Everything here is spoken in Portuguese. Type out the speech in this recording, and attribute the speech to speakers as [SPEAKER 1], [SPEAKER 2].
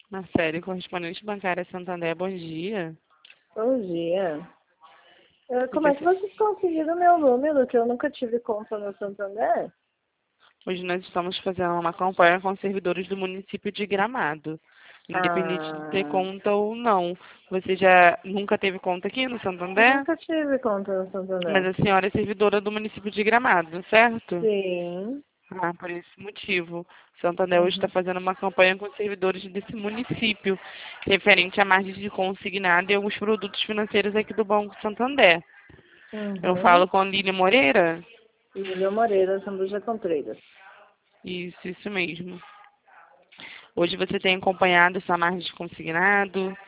[SPEAKER 1] Marcele, correspondente bancária Santander, bom dia.
[SPEAKER 2] Bom dia.
[SPEAKER 1] O
[SPEAKER 2] Como
[SPEAKER 1] que
[SPEAKER 2] é que vocês conseguiram meu número, que eu nunca tive conta no Santander?
[SPEAKER 1] Hoje nós estamos fazendo uma campanha com servidores do município de Gramado. Independente de ter
[SPEAKER 2] Ah,
[SPEAKER 1] conta ou não. Você já nunca teve conta aqui no Santander?
[SPEAKER 2] nunca tive conta no
[SPEAKER 1] Mas
[SPEAKER 2] Santander.
[SPEAKER 1] a senhora é servidora do município de Gramado, certo?
[SPEAKER 2] Sim.
[SPEAKER 1] Ah, por esse motivo. Santander hoje está
[SPEAKER 2] Uhum.
[SPEAKER 1] fazendo uma campanha com servidores desse município, referente à margem de consignado e alguns produtos financeiros aqui do Banco Santander. Eu
[SPEAKER 2] Uhum.
[SPEAKER 1] falo com a Lília Moreira?
[SPEAKER 2] Lília Moreira, Sambuja Contreiras.
[SPEAKER 1] Isso mesmo. Hoje você tem acompanhado essa margem de consignado?